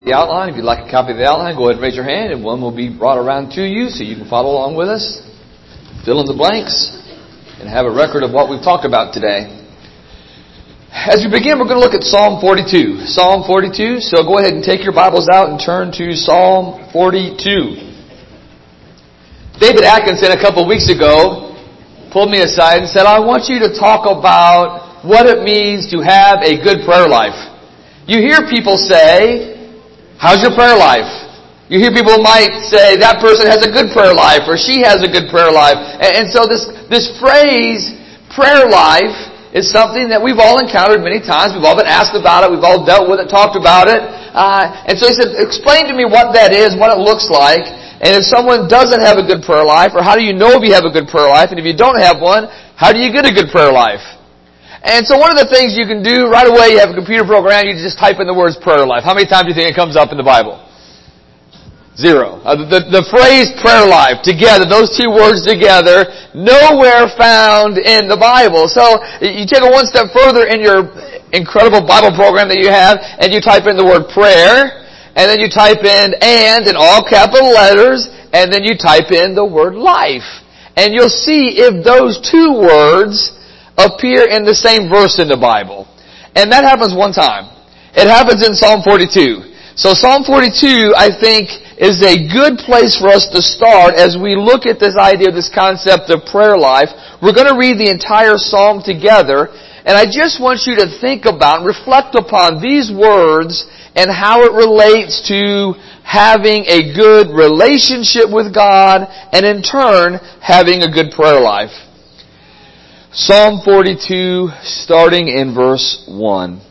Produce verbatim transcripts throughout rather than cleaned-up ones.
The outline. If you'd like a copy of the outline, go ahead and raise your hand, and one will be brought around to you so you can follow along with us, fill in the blanks, and have a record of what we've talked about today. As we begin, we're going to look at Psalm forty-two. Psalm forty-two, so go ahead and take your Bibles out and turn to Psalm forty-two. David Atkinson, a couple of weeks ago, pulled me aside and said, I want you to talk about what it means to have a good prayer life. You hear people say, how's your prayer life? You hear people might say, that person has a good prayer life, or she has a good prayer life. And, and so this, this phrase, prayer life, is something that we've all encountered many times. We've all been asked about it. We've all dealt with it, talked about it. Uh, and so he said, explain to me what that is, what it looks like. And if someone doesn't have a good prayer life, or how do you know if you have a good prayer life? And if you don't have one, how do you get a good prayer life? And so one of the things you can do right away, you have a computer program, you just type in the words prayer life. How many times do you think it comes up in the Bible? Zero. Uh, the, the phrase prayer life together, those two words together, nowhere found in the Bible. So you take it one step further in your incredible Bible program that you have, and you type in the word prayer, and then you type in and in all capital letters, and then you type in the word life. And you'll see if those two words appear in the same verse in the Bible. And that happens one time. It happens in Psalm forty-two. So Psalm forty-two, I think, is a good place for us to start as we look at this idea, this concept of prayer life. We're going to read the entire Psalm together, and I just want you to think about and reflect upon these words and how it relates to having a good relationship with God and in turn having a good prayer life. Psalm forty-two, starting in verse one.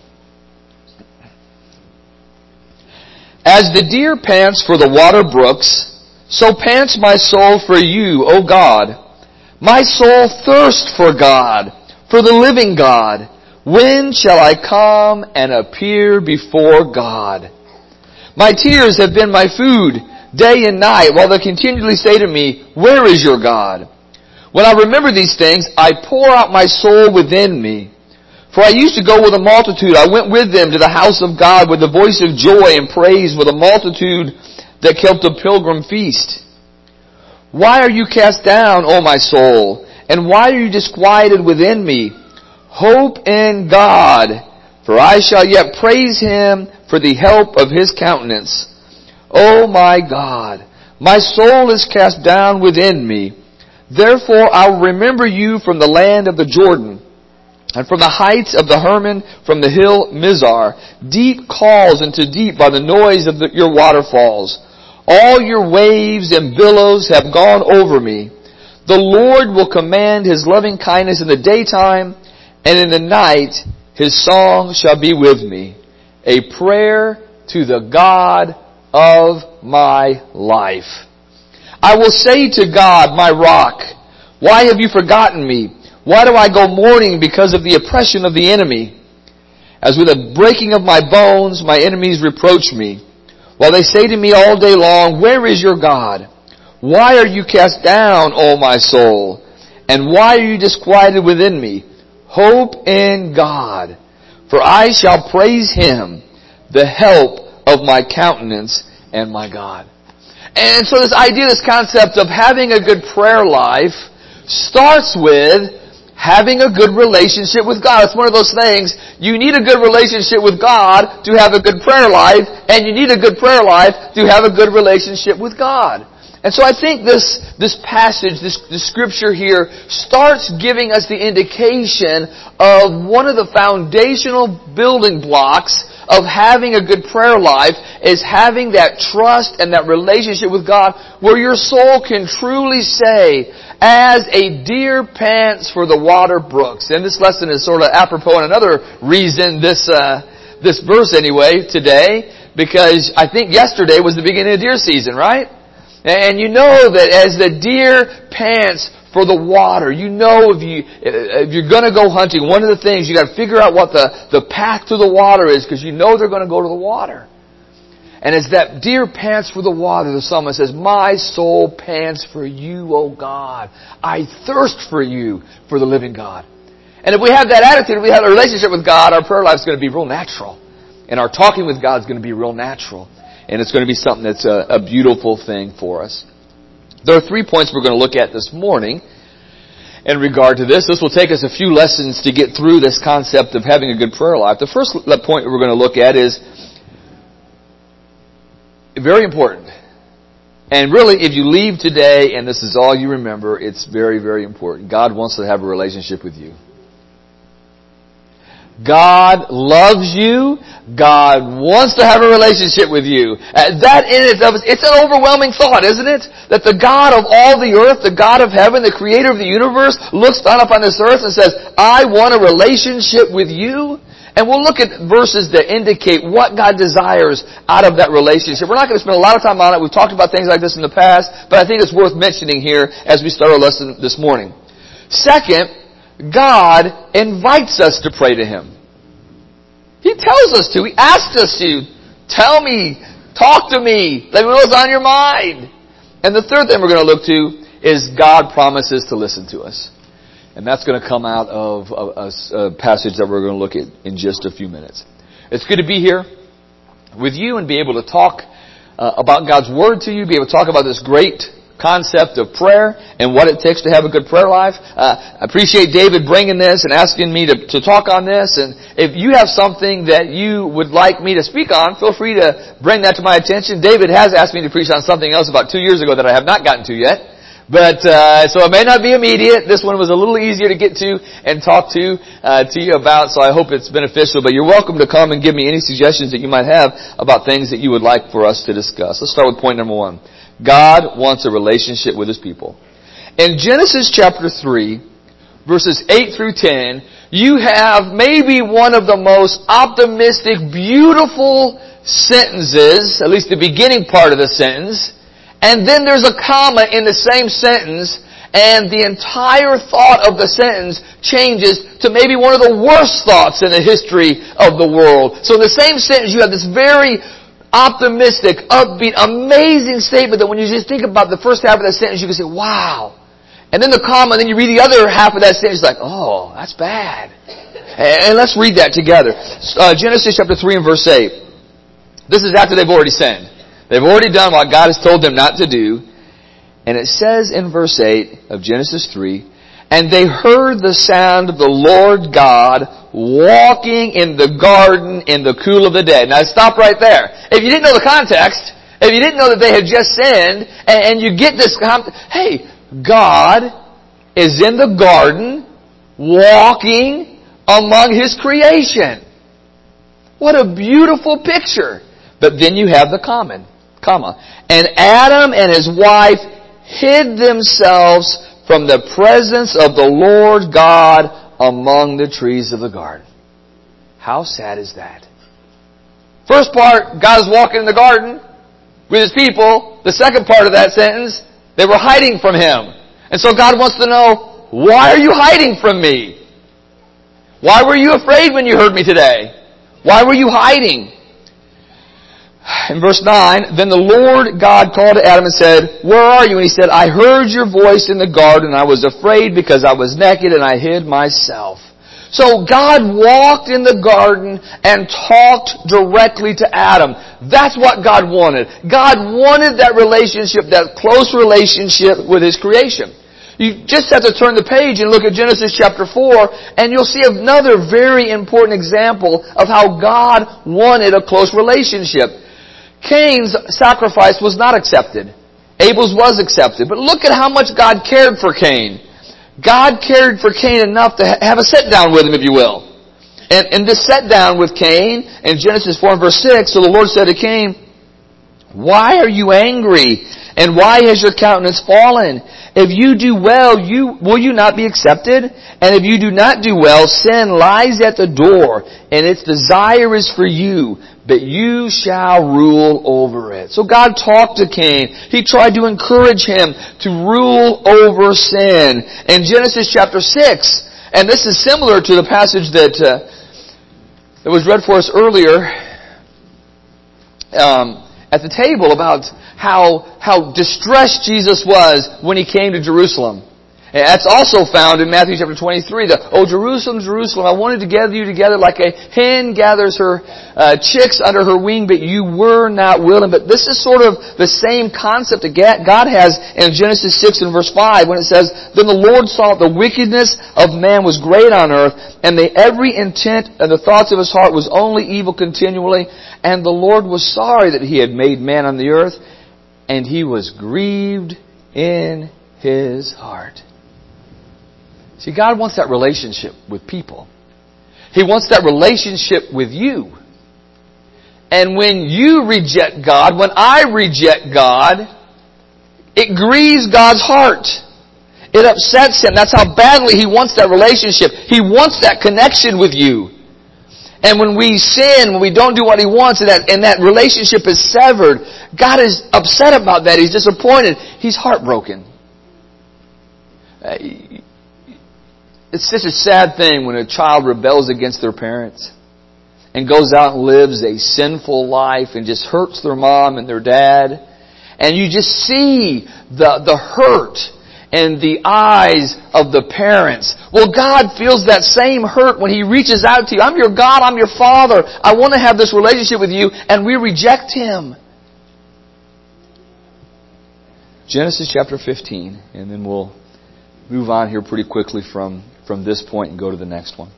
As the deer pants for the water brooks, so pants my soul for you, O God. My soul thirsts for God, for the living God. When shall I come and appear before God? My tears have been my food day and night, while they continually say to me, where is your God? When I remember these things, I pour out my soul within me. For I used to go with a multitude. I went with them to the house of God with the voice of joy and praise, with a multitude that kept a pilgrim feast. Why are you cast down, O my soul? And why are you disquieted within me? Hope in God, for I shall yet praise Him for the help of His countenance. O my God, my soul is cast down within me. Therefore I will remember you from the land of the Jordan, and from the heights of the Hermon, from the hill Mizar. Deep calls into deep by the noise of the, your waterfalls. All your waves and billows have gone over me. The Lord will command His loving kindness in the daytime, and in the night His song shall be with me. A prayer to the God of my life. I will say to God, my rock, why have you forgotten me? Why do I go mourning because of the oppression of the enemy? As with the breaking of my bones, my enemies reproach me, while they say to me all day long, where is your God? Why are you cast down, O my soul? And why are you disquieted within me? Hope in God, for I shall praise Him, the help of my countenance and my God. And so this idea, this concept of having a good prayer life starts with having a good relationship with God. It's one of those things, you need a good relationship with God to have a good prayer life, and you need a good prayer life to have a good relationship with God. And so I think this, this passage, this, this scripture here, starts giving us the indication of one of the foundational building blocks of having a good prayer life is having that trust and that relationship with God where your soul can truly say, as a deer pants for the water brooks. And this lesson is sort of apropos and another reason this, uh, this verse anyway today, because I think yesterday was the beginning of deer season, right? And you know that as the deer pants for the water, you know if, you, if you're going to go hunting, one of the things, you got to figure out what the, the path to the water is, because you know they're going to go to the water. And as that deer pants for the water, the psalmist says, my soul pants for you, O God. I thirst for you, for the living God. And if we have that attitude, if we have a relationship with God, our prayer life is going to be real natural. And our talking with God is going to be real natural. And it's going to be something that's a, a beautiful thing for us. There are three points we're going to look at this morning in regard to this. This will take us a few lessons to get through this concept of having a good prayer life. The first point we're going to look at is very important. And really, if you leave today and this is all you remember, it's very, very important. God wants to have a relationship with you. God loves you. God wants to have a relationship with you. Uh, that in itself, it's an overwhelming thought, isn't it? That the God of all the earth, the God of heaven, the creator of the universe, looks down upon this earth and says, I want a relationship with you. And we'll look at verses that indicate what God desires out of that relationship. We're not going to spend a lot of time on it. We've talked about things like this in the past, but I think it's worth mentioning here as we start our lesson this morning. Second, God invites us to pray to Him. He tells us to. He asks us to. Tell me. Talk to me. Let me know what's on your mind. And the third thing we're going to look to is God promises to listen to us. And that's going to come out of a, a passage that we're going to look at in just a few minutes. It's good to be here with you and be able to talk uh, about God's Word to you, be able to talk about this great concept of prayer and what it takes to have a good prayer life. Uh, I appreciate David bringing this and asking me to, to talk on this. And if you have something that you would like me to speak on, feel free to bring that to my attention. David has asked me to preach on something else about two years ago that I have not gotten to yet. But, uh, so it may not be immediate. This one was a little easier to get to and talk to, uh, to you about, so I hope it's beneficial. But you're welcome to come and give me any suggestions that you might have about things that you would like for us to discuss. Let's start with point number one. God wants a relationship with His people. In Genesis chapter three, verses eight through ten, you have maybe one of the most optimistic, beautiful sentences, at least the beginning part of the sentence, and then there's a comma in the same sentence, and the entire thought of the sentence changes to maybe one of the worst thoughts in the history of the world. So in the same sentence, you have this very optimistic, upbeat, amazing statement that when you just think about the first half of that sentence, you can say, wow. And then the comma, and then you read the other half of that sentence, like, oh, that's bad. And let's read that together. Uh, Genesis chapter three and verse eight. This is after they've already sinned. They've already done what God has told them not to do. And it says in verse eight of Genesis three, and they heard the sound of the Lord God walking in the garden in the cool of the day. Now stop right there. If you didn't know the context, if you didn't know that they had just sinned, and, and you get this, hey, God is in the garden walking among His creation. What a beautiful picture. But then you have the comment, comma. And Adam and his wife hid themselves from the presence of the Lord God among the trees of the garden. How sad is that? First part, God is walking in the garden with His people. The second part of that sentence, they were hiding from Him. And so God wants to know, why are you hiding from me? Why were you afraid when you heard me today? Why were you hiding? In verse nine, then the Lord God called to Adam and said, where are you? And He said, I heard your voice in the garden, and I was afraid because I was naked and I hid myself. So God walked in the garden and talked directly to Adam. That's what God wanted. God wanted that relationship, that close relationship with His creation. You just have to turn the page and look at Genesis chapter four, and you'll see another very important example of how God wanted a close relationship. Cain's sacrifice was not accepted. Abel's was accepted. But look at how much God cared for Cain. God cared for Cain enough to have a sit down with him, if you will. And, and this sit down with Cain in Genesis four and verse six, so the Lord said to Cain, why are you angry? And why has your countenance fallen? If you do well, you will you not be accepted? And if you do not do well, sin lies at the door, and its desire is for you, but you shall rule over it. So God talked to Cain. He tried to encourage him to rule over sin. In Genesis chapter six, and this is similar to the passage that uh, that was read for us earlier um, at the table about how how distressed Jesus was when He came to Jerusalem. And that's also found in Matthew chapter twenty-three. The, oh, Jerusalem, Jerusalem, I wanted to gather you together like a hen gathers her uh, chicks under her wing, but you were not willing. But this is sort of the same concept that God has in Genesis six and verse five when it says, Then the Lord saw the wickedness of man was great on earth, and the every intent and the thoughts of his heart was only evil continually. And the Lord was sorry that he had made man on the earth, and he was grieved in his heart. See, God wants that relationship with people. He wants that relationship with you. And when you reject God, when I reject God, it grieves God's heart. It upsets Him. That's how badly He wants that relationship. He wants that connection with you. And when we sin, when we don't do what He wants, and that, and that relationship is severed, God is upset about that. He's disappointed. He's heartbroken. Uh, It's such a sad thing when a child rebels against their parents and goes out and lives a sinful life and just hurts their mom and their dad. And you just see the, the hurt in the eyes of the parents. Well, God feels that same hurt when He reaches out to you. I'm your God, I'm your Father. I want to have this relationship with you, and we reject Him. Genesis chapter fifteen, and then we'll move on here pretty quickly from from this point and go to the next one.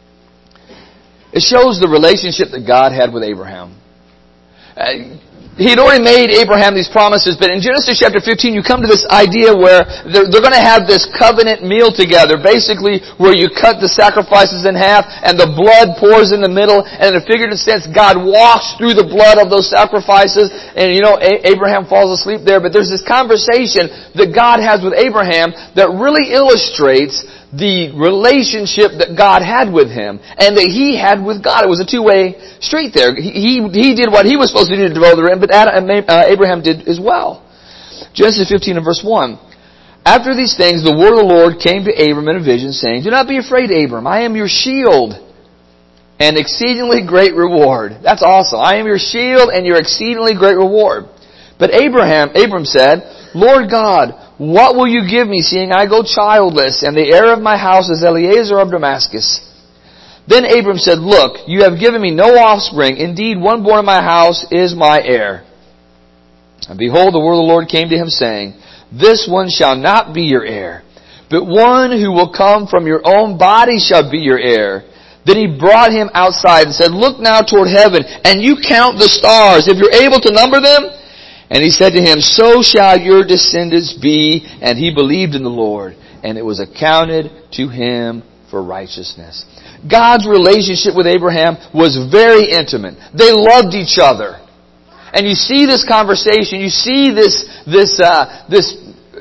It shows the relationship that God had with Abraham. Uh, He had already made Abraham these promises, but in Genesis chapter fifteen you come to this idea where they're, they're going to have this covenant meal together, basically where you cut the sacrifices in half and the blood pours in the middle, and in a figurative sense God walks through the blood of those sacrifices, and you know a- Abraham falls asleep there, but there's this conversation that God has with Abraham that really illustrates the relationship that God had with him and that he had with God. It was a two-way street there. He, he, he did what he was supposed to do to develop the rim, but Adam, uh, Abraham did as well. Genesis fifteen and verse one. After these things, the word of the Lord came to Abram in a vision, saying, Do not be afraid, Abram. I am your shield and exceedingly great reward. That's awesome. I am your shield and your exceedingly great reward. But Abraham, Abram said, Lord God, what will you give me, seeing I go childless, and the heir of my house is Eliezer of Damascus? Then Abram said, Look, you have given me no offspring. Indeed, one born in my house is my heir. And behold, the word of the Lord came to him, saying, This one shall not be your heir, but one who will come from your own body shall be your heir. Then he brought him outside and said, Look now toward heaven, and you count the stars, if you're able to number them. And he said to him, So shall your descendants be. And he believed in the Lord, and it was accounted to him for righteousness. God's relationship with Abraham was very intimate. They loved each other. And you see this conversation, you see this, this, uh, this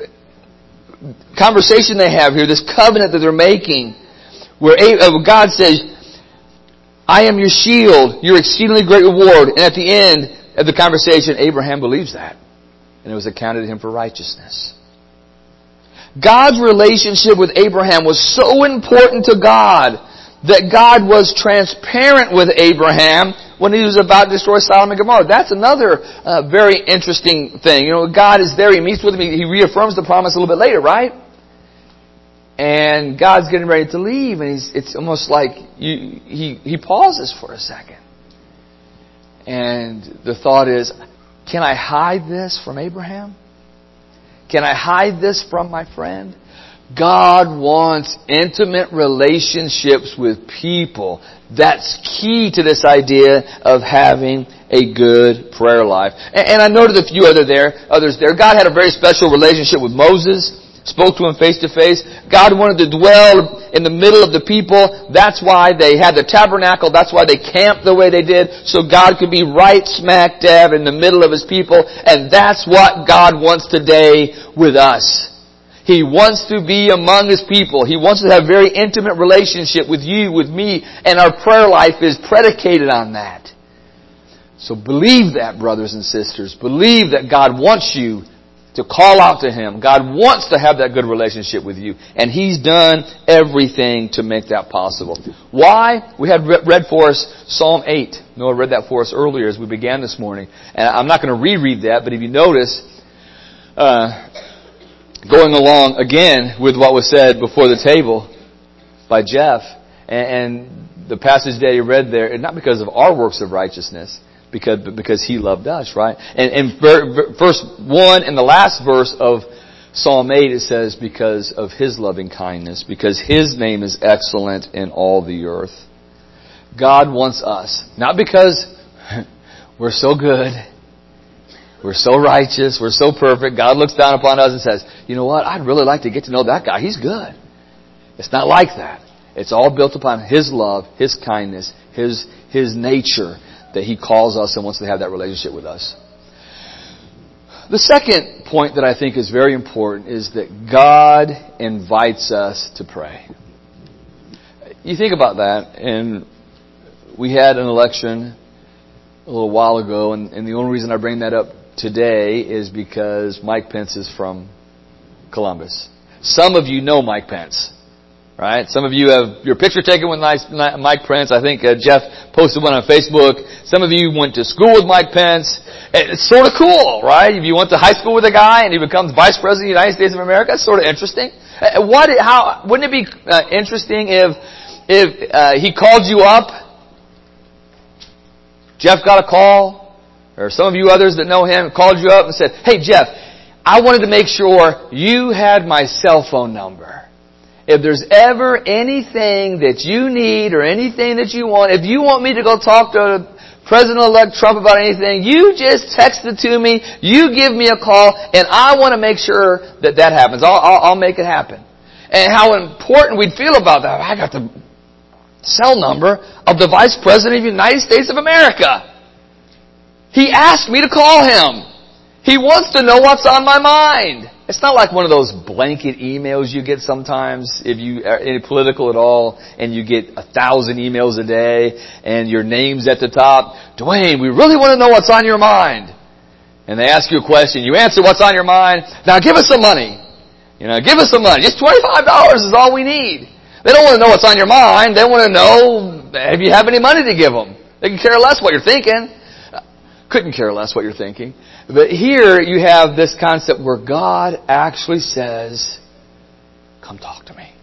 conversation they have here, this covenant that they're making, where God says, I am your shield, your exceedingly great reward. And at the end of the conversation, Abraham believes that. And it was accounted to him for righteousness. God's relationship with Abraham was so important to God that God was transparent with Abraham when he was about to destroy Sodom and Gomorrah. That's another uh, very interesting thing. You know, God is there, He meets with him, He reaffirms the promise a little bit later, right? And God's getting ready to leave, and he's, it's almost like you, he, he pauses for a second. And the thought is, can I hide this from Abraham? Can I hide this from my friend? God wants intimate relationships with people. That's key to this idea of having a good prayer life. And, and I noted a few other there, others there. God had a very special relationship with Moses. Spoke to him face to face. God wanted to dwell in the middle of the people. That's why they had the tabernacle. That's why they camped the way they did. So God could be right smack dab in the middle of His people. And that's what God wants today with us. He wants to be among His people. He wants to have a very intimate relationship with you, with me. And our prayer life is predicated on that. So believe that, brothers and sisters. Believe that God wants you to call out to Him. God wants to have that good relationship with you. And He's done everything to make that possible. Why? We had read for us Psalm eight. Noah read that for us earlier as we began this morning. And I'm not going to reread that, but if you notice, uh, going along again with what was said before the table by Jeff, and the passage that he read there, not because of our works of righteousness, because because he loved us, right? And in verse one, in the last verse of Psalm eight, it says, because of His loving kindness, because His name is excellent in all the earth. God wants us, not because we're so good, we're so righteous, we're so perfect. God looks down upon us and says, you know what, I'd really like to get to know that guy. He's good. It's not like that. It's all built upon His love, His kindness, His His nature, that He calls us and wants to have that relationship with us. The second point that I think is very important is that God invites us to pray. You think about that, and we had an election a little while ago, and, and the only reason I bring that up today is because Mike Pence is from Columbus. Some of you know Mike Pence. Right? Some of you have your picture taken with Mike Pence. I think uh, Jeff posted one on Facebook. Some of you went to school with Mike Pence. It's sort of cool, right? If you went to high school with a guy and he becomes Vice President of the United States of America, it's sort of interesting. What? How? Wouldn't it be uh, interesting if if uh, he called you up? Jeff got a call, or some of you others that know him called you up and said, "Hey, Jeff, I wanted to make sure you had my cell phone number. If there's ever anything that you need or anything that you want, if you want me to go talk to President-elect Trump about anything, you just text it to me, you give me a call, and I want to make sure that that happens. I'll, I'll, I'll make it happen." And how important we'd feel about that. I got the cell number of the Vice President of the United States of America. He asked me to call him. He wants to know what's on my mind. It's not like one of those blanket emails you get sometimes if you are any political at all, and you get a thousand emails a day and your name's at the top. Dwayne, we really want to know what's on your mind. And they ask you a question. You answer what's on your mind. Now give us some money. You know, give us some money. Just twenty-five dollars is all we need. They don't want to know what's on your mind. They want to know if you have any money to give them. They can care less what you're thinking. Couldn't care less what you're thinking. But here you have this concept where God actually says, come talk to me.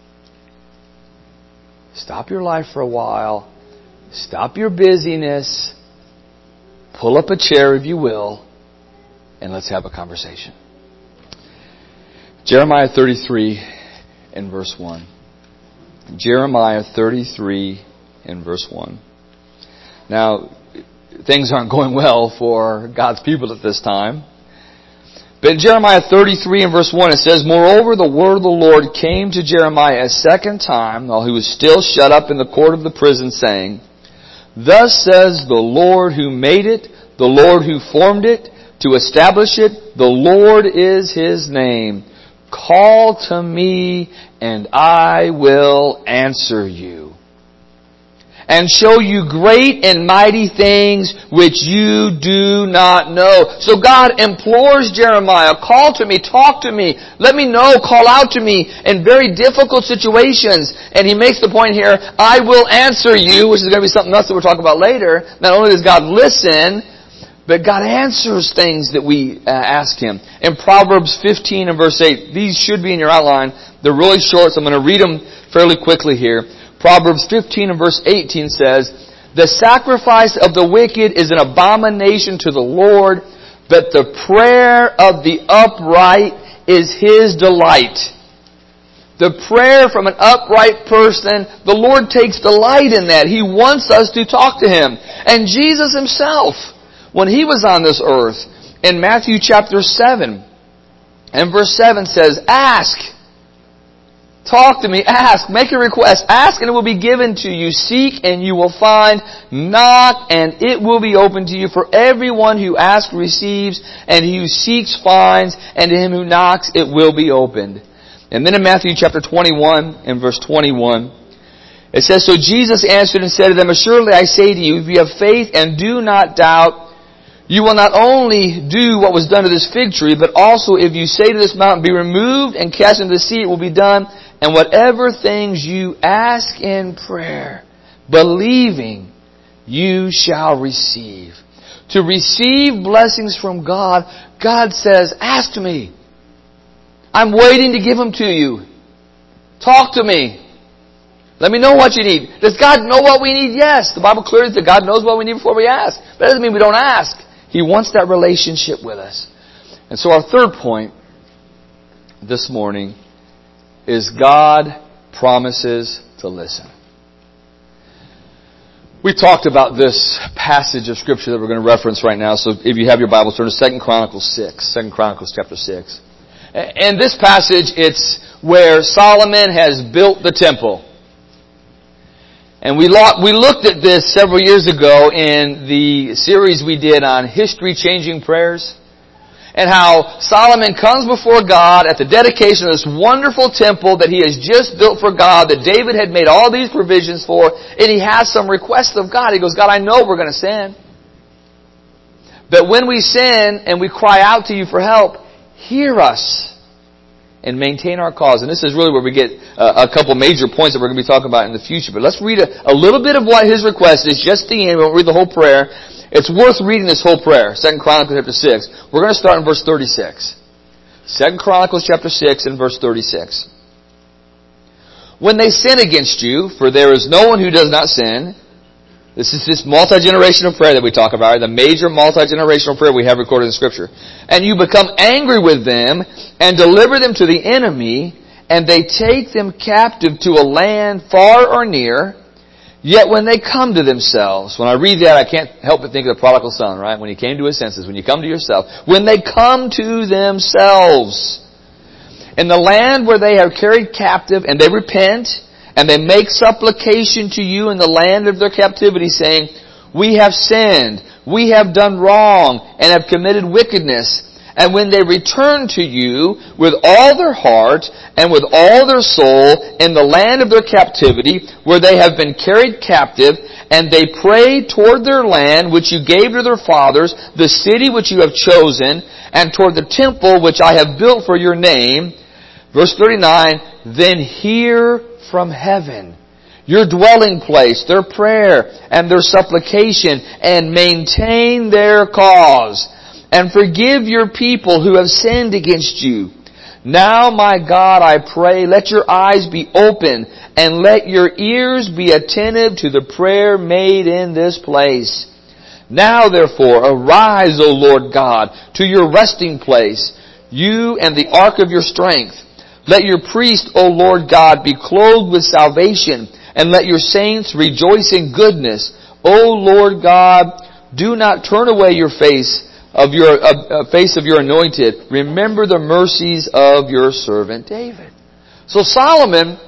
Stop your life for a while. Stop your busyness. Pull up a chair, if you will, and let's have a conversation. Jeremiah thirty-three and verse one. Jeremiah thirty-three and verse one. Now, things aren't going well for God's people at this time. But in Jeremiah thirty-three and verse one it says, "Moreover, the word of the Lord came to Jeremiah a second time, while he was still shut up in the court of the prison, saying, Thus says the Lord who made it, the Lord who formed it, to establish it, the Lord is His name. Call to me, and I will answer you, and show you great and mighty things which you do not know." So God implores Jeremiah, call to me, talk to me, let me know, call out to me in very difficult situations. And He makes the point here, I will answer you, which is going to be something else that we'll talk about later. Not only does God listen, but God answers things that we uh, ask Him. In Proverbs fifteen and verse eight, these should be in your outline. They're really short, so I'm going to read them fairly quickly here. Proverbs fifteen and verse eighteen says, "The sacrifice of the wicked is an abomination to the Lord, but the prayer of the upright is His delight." The prayer from an upright person, the Lord takes delight in that. He wants us to talk to Him. And Jesus Himself, when He was on this earth, in Matthew chapter seven, and verse seven says, "Ask." Talk to me, ask, make a request, ask and it will be given to you, seek and you will find, knock and it will be opened to you. For everyone who asks receives, and he who seeks finds, and to him who knocks it will be opened. And then in Matthew chapter twenty-one and verse twenty-one, it says, "So Jesus answered and said to them, Assuredly I say to you, if you have faith and do not doubt, you will not only do what was done to this fig tree, but also if you say to this mountain, Be removed and cast into the sea, it will be done. And whatever things you ask in prayer, believing, you shall receive." To receive blessings from God, God says, ask me. I'm waiting to give them to you. Talk to me. Let me know what you need. Does God know what we need? Yes. The Bible clearly says God knows what we need before we ask. But that doesn't mean we don't ask. He wants that relationship with us. And so our third point this morning is God promises to listen. We talked about this passage of Scripture that we're going to reference right now. So if you have your Bibles, turn to Second Chronicles six. Second Chronicles chapter six. And this passage, it's where Solomon has built the temple. And we we looked at this several years ago in the series we did on history-changing prayers. And how Solomon comes before God at the dedication of this wonderful temple that he has just built for God, that David had made all these provisions for, and he has some requests of God. He goes, God, I know we're going to sin. But when we sin and we cry out to you for help, hear us and maintain our cause. And this is really where we get a, a couple major points that we're going to be talking about in the future. But let's read a, a little bit of what his request is, just the end. We won't read the whole prayer. It's worth reading this whole prayer. Second Chronicles chapter six. We're going to start in verse thirty-six. Second Chronicles chapter six and verse thirty-six. When they sin against you, for there is no one who does not sin. This is this multi-generational prayer that we talk about, the major multi-generational prayer we have recorded in Scripture. And you become angry with them and deliver them to the enemy, and they take them captive to a land far or near. Yet when they come to themselves, when I read that, I can't help but think of the prodigal son, right? When he came to his senses, when you come to yourself. When they come to themselves in the land where they have carried captive, and they repent, and they make supplication to you in the land of their captivity, saying, we have sinned, we have done wrong, and have committed wickedness. And when they return to you with all their heart and with all their soul in the land of their captivity, where they have been carried captive, and they pray toward their land which you gave to their fathers, the city which you have chosen, and toward the temple which I have built for your name. Verse thirty-nine, then hear from heaven, your dwelling place, their prayer and their supplication, and maintain their cause. And forgive your people who have sinned against you. Now, my God, I pray, let your eyes be open, and let your ears be attentive to the prayer made in this place. Now, therefore, arise, O Lord God, to your resting place, you and the ark of your strength. Let your priest, O Lord God, be clothed with salvation, and let your saints rejoice in goodness. O Lord God, do not turn away your face of your uh, face of your anointed. Remember the mercies of your servant David. So Solomon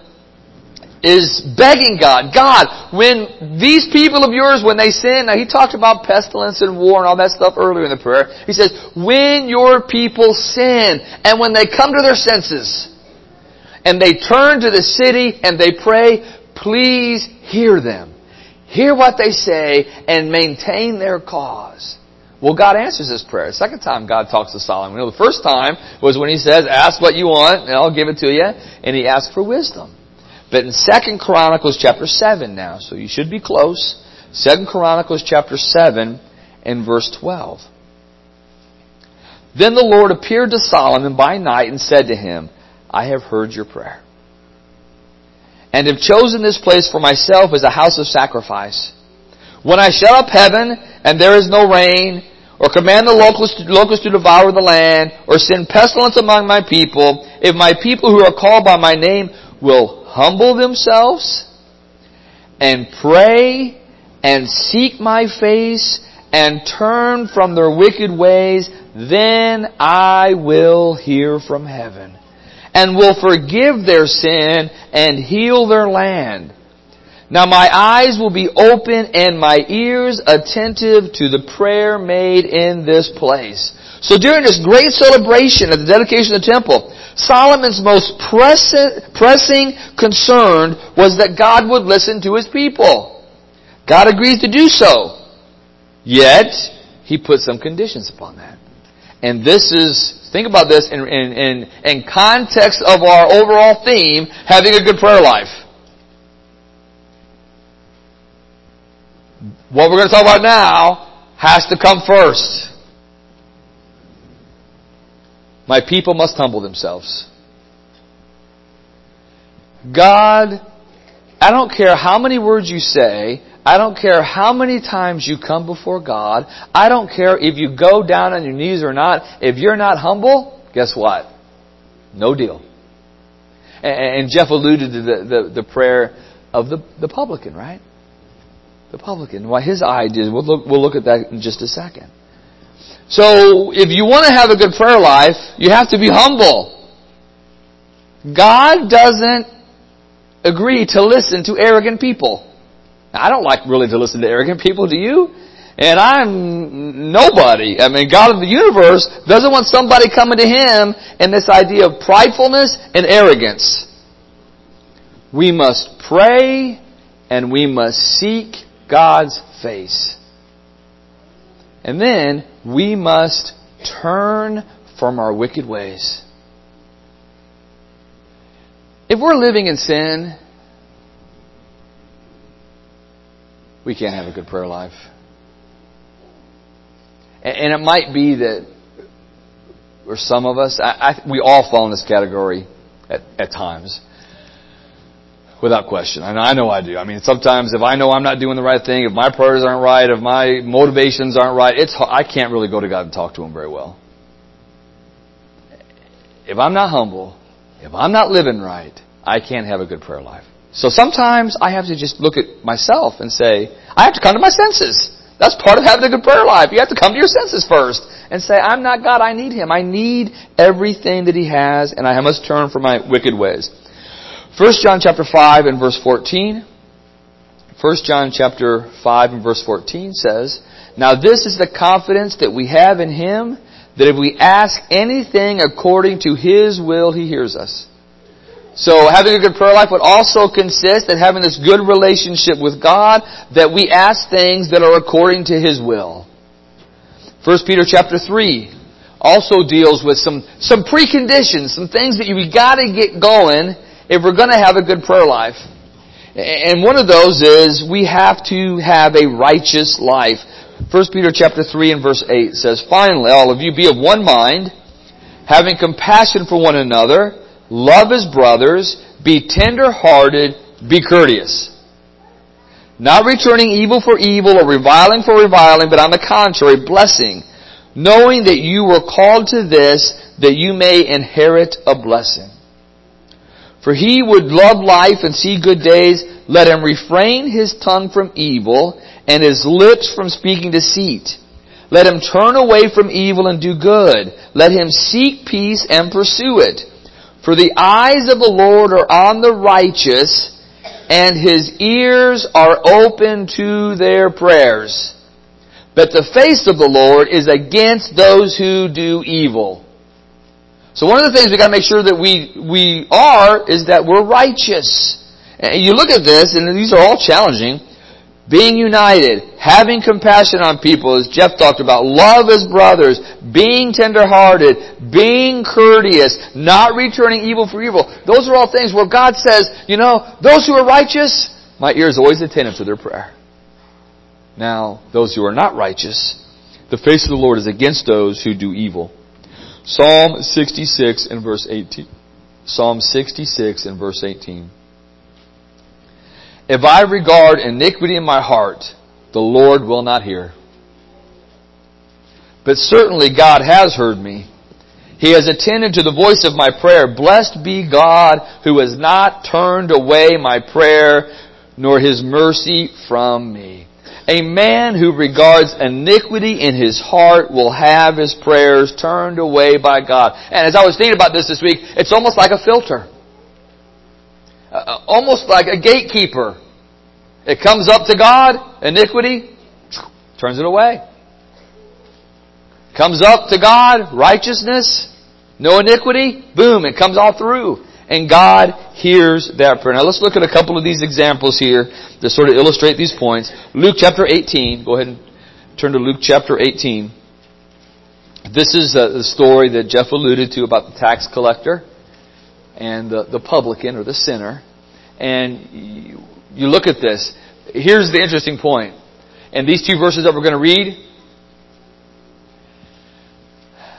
is begging God, God, when these people of yours, when they sin, now he talked about pestilence and war and all that stuff earlier in the prayer. He says, when your people sin, and when they come to their senses, and they turn to the city and they pray, please hear them. Hear what they say and maintain their cause. Well, God answers this prayer. The second time God talks to Solomon. You know, the first time was when he says, ask what you want and I'll give it to you. And he asked for wisdom. But in Second Chronicles chapter seven now, so you should be close. Second Chronicles chapter seven and verse twelve. Then the Lord appeared to Solomon by night and said to him, I have heard your prayer, and have chosen this place for myself as a house of sacrifice. When I shut up heaven, and there is no rain, or command the locusts locust to devour the land, or send pestilence among my people, if my people who are called by my name will humble themselves, and pray, and seek my face, and turn from their wicked ways, then I will hear from heaven, and will forgive their sin, and heal their land. Now my eyes will be open and my ears attentive to the prayer made in this place. So during this great celebration of the dedication of the temple, Solomon's most pressing concern was that God would listen to His people. God agrees to do so. Yet, He put some conditions upon that. And this is, think about this in, in, in, in context of our overall theme, having a good prayer life. What we're going to talk about now has to come first. My people must humble themselves. God, I don't care how many words you say. I don't care how many times you come before God. I don't care if you go down on your knees or not. If you're not humble, guess what? No deal. And Jeff alluded to the, the, the prayer of the, the publican, right? The publican. Why his ideas, we'll look, we'll look at that in just a second. So, if you want to have a good prayer life, you have to be humble. God doesn't agree to listen to arrogant people. Now, I don't like really to listen to arrogant people, do you? And I'm nobody. I mean, God of the universe doesn't want somebody coming to Him in this idea of pridefulness and arrogance. We must pray and we must seek God's face. And then we must turn from our wicked ways. If we're living in sin, we can't have a good prayer life. And it might be that, or some of us, I, I, we all fall in this category at, at times. Without question. I know, I know I do. I mean, sometimes if I know I'm not doing the right thing, if my prayers aren't right, if my motivations aren't right, it's I can't really go to God and talk to Him very well. If I'm not humble, if I'm not living right, I can't have a good prayer life. So sometimes I have to just look at myself and say, I have to come to my senses. That's part of having a good prayer life. You have to come to your senses first and say, I'm not God, I need Him. I need everything that He has, and I must turn from my wicked ways. First John chapter five and verse fourteen. First John chapter five and verse fourteen says, Now this is the confidence that we have in Him, that if we ask anything according to His will, He hears us. So having a good prayer life would also consist in having this good relationship with God, that we ask things that are according to His will. First Peter chapter three also deals with some, some preconditions, some things that we gotta get going if we're going to have a good prayer life. And one of those is we have to have a righteous life. First Peter chapter three and verse eight says, Finally, all of you be of one mind, having compassion for one another, love as brothers, be tender-hearted, be courteous. Not returning evil for evil or reviling for reviling, but on the contrary, blessing, knowing that you were called to this, that you may inherit a blessing. For he would love life and see good days. Let him refrain his tongue from evil and his lips from speaking deceit. Let him turn away from evil and do good. Let him seek peace and pursue it. For the eyes of the Lord are on the righteous, and His ears are open to their prayers. But the face of the Lord is against those who do evil. So one of the things we've got to make sure that we, we are is that we're righteous. And you look at this, and these are all challenging. Being united, having compassion on people, as Jeff talked about, love as brothers, being tender-hearted, being courteous, not returning evil for evil. Those are all things where God says, you know, those who are righteous, my ear is always attentive to their prayer. Now, those who are not righteous, the face of the Lord is against those who do evil. Psalm sixty-six and verse eighteen. Psalm sixty-six and verse eighteen. If I regard iniquity in my heart, the Lord will not hear. But certainly God has heard me. He has attended to the voice of my prayer. Blessed be God who has not turned away my prayer, nor His mercy from me. A man who regards iniquity in his heart will have his prayers turned away by God. And as I was thinking about this this week, it's almost like a filter. Uh, almost like a gatekeeper. It comes up to God, iniquity, turns it away. Comes up to God, righteousness, no iniquity, boom, it comes all through. And God hears that prayer. Now let's look at a couple of these examples here to sort of illustrate these points. Luke chapter eighteen. Go ahead and turn to Luke chapter eighteen. This is the story that Jeff alluded to about the tax collector and the, the publican or the sinner. And you, you look at this. Here's the interesting point. And these two verses that we're going to read,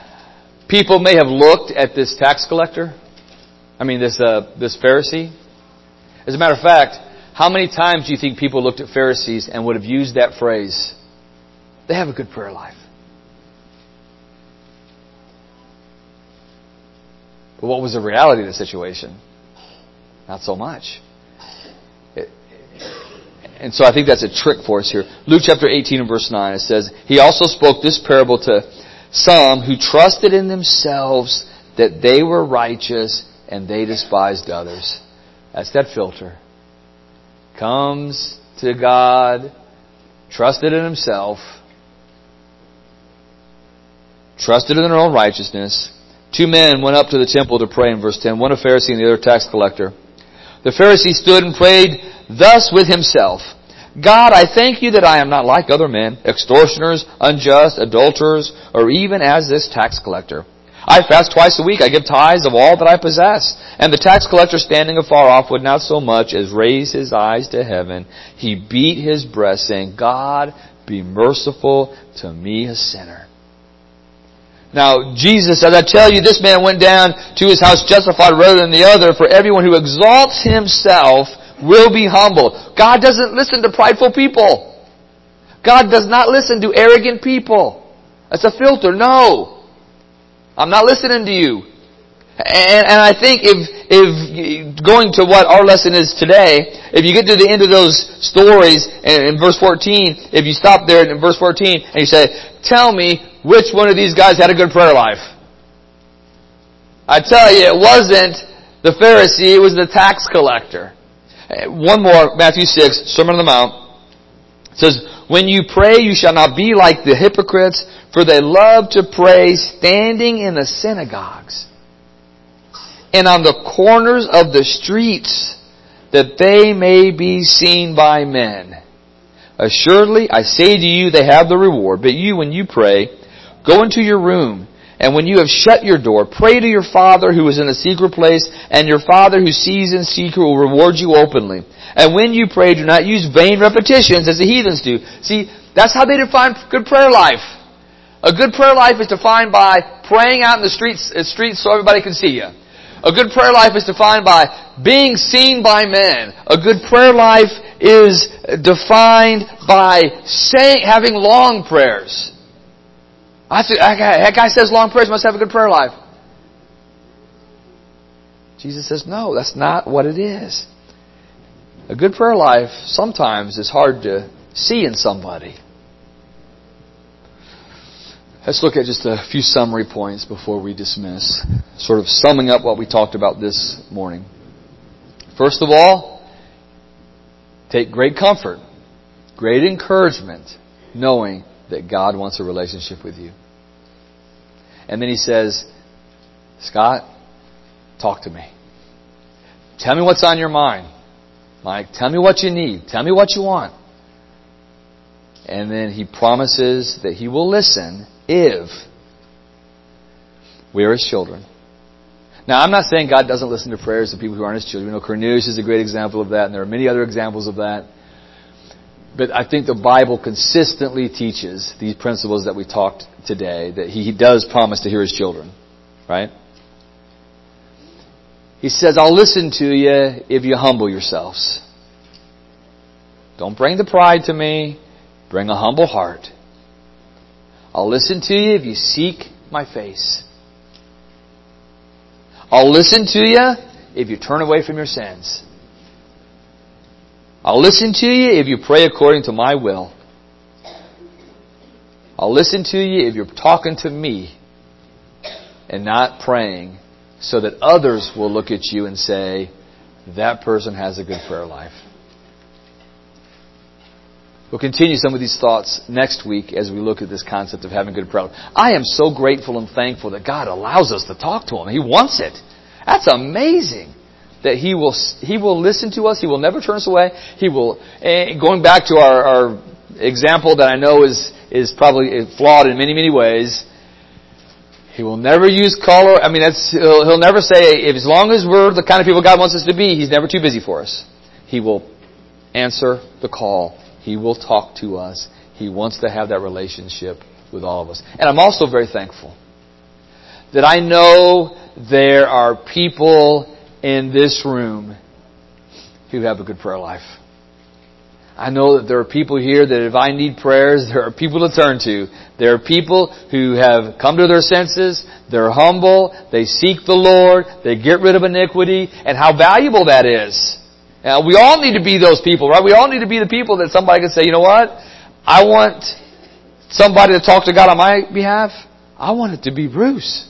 people may have looked at this tax collector, I mean this uh, this Pharisee, As a matter of fact, how many times do you think people looked at Pharisees and would have used that phrase? They have a good prayer life. But what was the reality of the situation? Not so much. It, and so I think that's a trick for us here. Luke chapter eighteen and verse nine, it says, He also spoke this parable to some who trusted in themselves that they were righteous and they despised others. That's that filter. Comes to God, trusted in himself, trusted in their own righteousness. Two men went up to the temple to pray in verse ten, one a Pharisee and the other a tax collector. The Pharisee stood and prayed thus with himself, God, I thank you that I am not like other men, extortioners, unjust, adulterers, or even as this tax collector. I fast twice a week, I give tithes of all that I possess. And the tax collector standing afar off would not so much as raise his eyes to heaven. He beat his breast, saying, God, be merciful to me, a sinner. Now, Jesus, as I tell you, this man went down to his house justified rather than the other. For everyone who exalts himself will be humbled. God doesn't listen to prideful people. God does not listen to arrogant people. That's a filter. No. I'm not listening to you. And, and I think if, if going to what our lesson is today, if you get to the end of those stories in, in verse fourteen, if you stop there in verse fourteen and you say, tell me which one of these guys had a good prayer life. I tell you, it wasn't the Pharisee, it was the tax collector. One more, Matthew six, Sermon on the Mount. It says, when you pray, you shall not be like the hypocrites, for they love to pray standing in the synagogues and on the corners of the streets, that they may be seen by men. Assuredly, I say to you, they have the reward. But you, when you pray, go into your room, and when you have shut your door, pray to your Father who is in a secret place, and your Father who sees in secret will reward you openly. And when you pray, do not use vain repetitions as the heathens do. See, that's how they define good prayer life. A good prayer life is defined by praying out in the streets, streets so everybody can see you. A good prayer life is defined by being seen by men. A good prayer life is defined by saying, having long prayers. I say, that guy says long prayers, must have a good prayer life. Jesus says, no, that's not what it is. A good prayer life sometimes is hard to see in somebody. Let's look at just a few summary points before we dismiss. Sort of summing up what we talked about this morning. First of all, take great comfort, great encouragement, knowing that God wants a relationship with you. And then he says, Scott, talk to me. Tell me what's on your mind. Mike, tell me what you need. Tell me what you want. And then he promises that he will listen if we are his children. Now, I'm not saying God doesn't listen to prayers of people who aren't his children. You know, Cornelius is a great example of that, and there are many other examples of that. But I think the Bible consistently teaches these principles that we talked today, that he does promise to hear his children. Right? He says, I'll listen to you if you humble yourselves. Don't bring the pride to me. Bring a humble heart. I'll listen to you if you seek my face. I'll listen to you if you turn away from your sins. I'll listen to you if you pray according to my will. I'll listen to you if you're talking to me and not praying so that others will look at you and say, that person has a good prayer life. We'll continue some of these thoughts next week as we look at this concept of having good prayer life. I am so grateful and thankful that God allows us to talk to Him. He wants it. That's amazing. That He will He will listen to us. He will never turn us away. He will. Going back to our, our example that I know is is probably flawed in many many ways. He will never use color. I mean, that's he'll, he'll never say, if as long as we're the kind of people God wants us to be, He's never too busy for us. He will answer the call. He will talk to us. He wants to have that relationship with all of us. And I'm also very thankful that I know there are people in this room who have a good prayer life. I know that there are people here that if I need prayers, there are people to turn to. There are people who have come to their senses. They're humble. They seek the Lord. They get rid of iniquity. And how valuable that is. Now, we all need to be those people, right? We all need to be the people that somebody can say, you know what? I want somebody to talk to God on my behalf. I want it to be Bruce.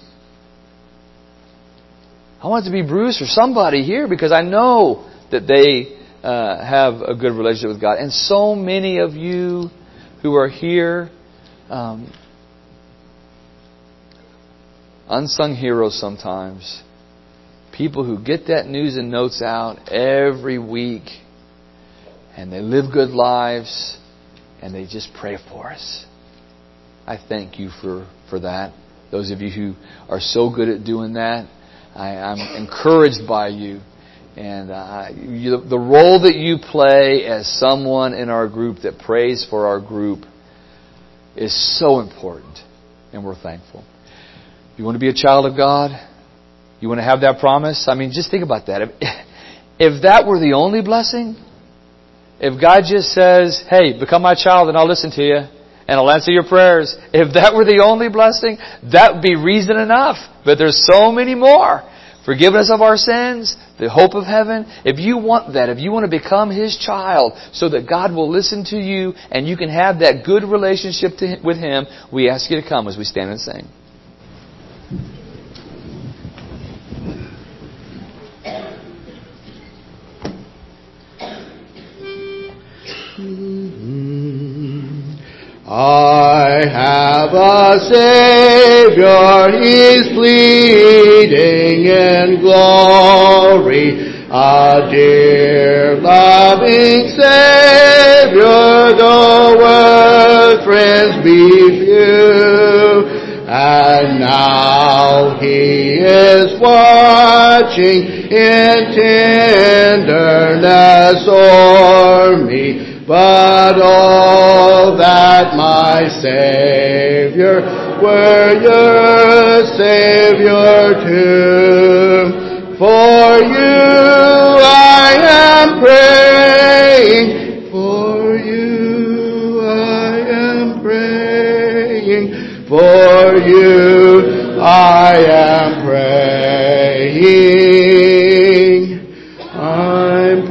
I want it to be Bruce or somebody here because I know that they uh, have a good relationship with God. And so many of you who are here, um, unsung heroes sometimes, people who get that news and notes out every week and they live good lives and they just pray for us. I thank you for, for that. Those of you who are so good at doing that, I, I'm encouraged by you. And uh, you, the role that you play as someone in our group that prays for our group is so important. And we're thankful. You want to be a child of God? You want to have that promise? I mean, just think about that. If, if that were the only blessing, if God just says, hey, become my child and I'll listen to you and I'll answer your prayers. If that were the only blessing, that would be reason enough. But there's so many more. Forgiveness of our sins, the hope of heaven. If you want that, if you want to become His child so that God will listen to you and you can have that good relationship to, with Him, we ask you to come as we stand and sing. I have a Savior, He's pleading in glory, a dear loving Savior, though earth friends be few, and now He is watching in tenderness o'er me. But oh, that my Savior were your Savior too. For you I am praying, for you I am praying, for you I am praying, I'm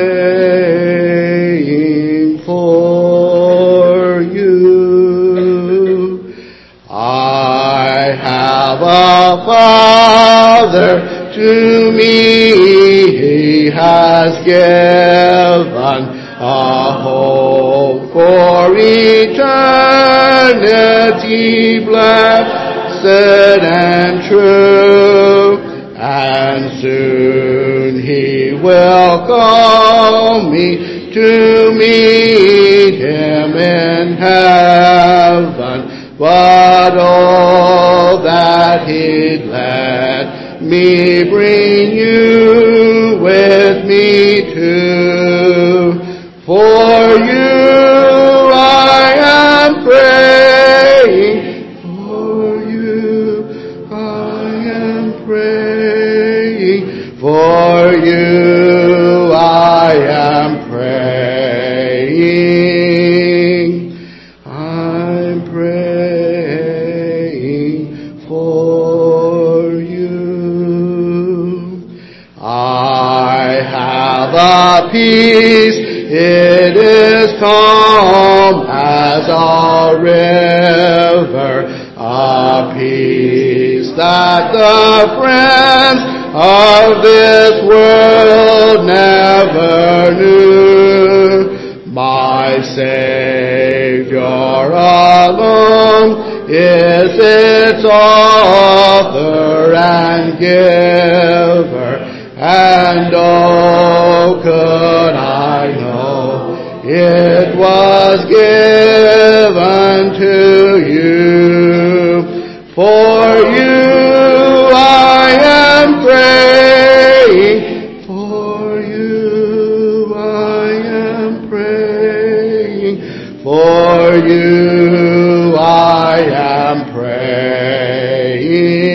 praying for you. I have a Father, to me He has given a hope for eternity, blessed and true, and soon He will call me to meet Him in heaven. But oh, that He'd let me bring you with me too. For you I am praying, for you I am praying, for you I am praying, I'm praying for you. I have a peace, it is calm as a river, a peace that the friends of this world never knew. My Savior alone is its author and giver, and oh, could I know it was given to you. For you I am praying, for you I am praying, for you I am praying.